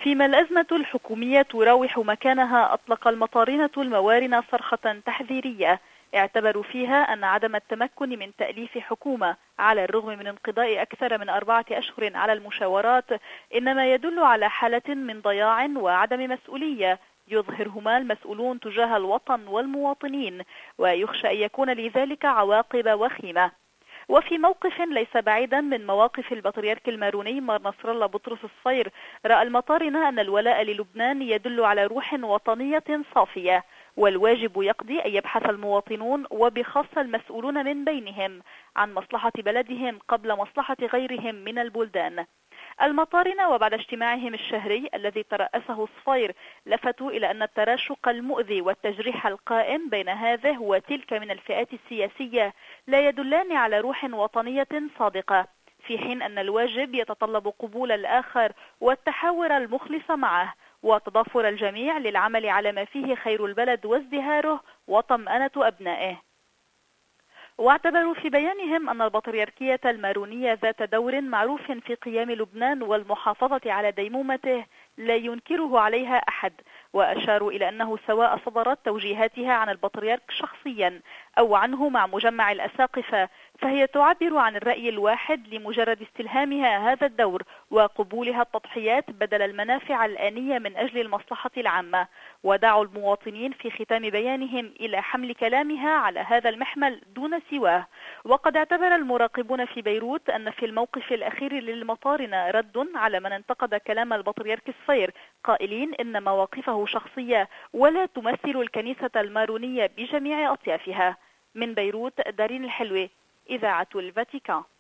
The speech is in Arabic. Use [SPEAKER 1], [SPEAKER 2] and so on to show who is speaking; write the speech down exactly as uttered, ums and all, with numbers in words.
[SPEAKER 1] فيما الأزمة الحكومية تراوح مكانها، أطلق المطارنة الموارنة صرخة تحذيرية اعتبروا فيها أن عدم التمكن من تأليف حكومة على الرغم من انقضاء أكثر من أربعة أشهر على المشاورات إنما يدل على حالة من ضياع وعدم مسؤولية يظهرهما المسؤولون تجاه الوطن والمواطنين، ويخشى أن يكون لذلك عواقب وخيمة. وفي موقف ليس بعيدا من مواقف البطريرك الماروني مار نصر الله بطرس الصير، رأى المطارنة أن الولاء للبنان يدل على روح وطنية صافية، والواجب يقضي أن يبحث المواطنون وبخاصة المسؤولون من بينهم عن مصلحة بلدهم قبل مصلحة غيرهم من البلدان. المطارنة وبعد اجتماعهم الشهري الذي ترأسه صفير لفتوا إلى أن التراشق المؤذي والتجريح القائم بين هذه وتلك من الفئات السياسية لا يدلان على روح وطنية صادقة، في حين أن الواجب يتطلب قبول الآخر والتحاور المخلص معه وتضافر الجميع للعمل على ما فيه خير البلد وازدهاره وطمأنة أبنائه. واعتبروا في بيانهم أن البطريركية المارونية ذات دور معروف في قيام لبنان والمحافظة على ديمومته لا ينكره عليها أحد، وأشاروا إلى أنه سواء صدرت توجيهاتها عن البطريرك شخصيا أو عنه مع مجمع الأساقفة فهي تعبر عن الرأي الواحد لمجرد استلهامها هذا الدور وقبولها التضحيات بدل المنافع الآنية من أجل المصلحة العامة. ودعوا المواطنين في ختام بيانهم إلى حمل كلامها على هذا المحمل دون سواه. وقد اعتبر المراقبون في بيروت أن في الموقف الأخير للمطارنة رد على من انتقد كلام البطريرك الصير قائلين إن مواقفه شخصية ولا تمثل الكنيسة المارونية بجميع أطيافها. من بيروت دارين الحلوي، إذاعة الفاتيكان.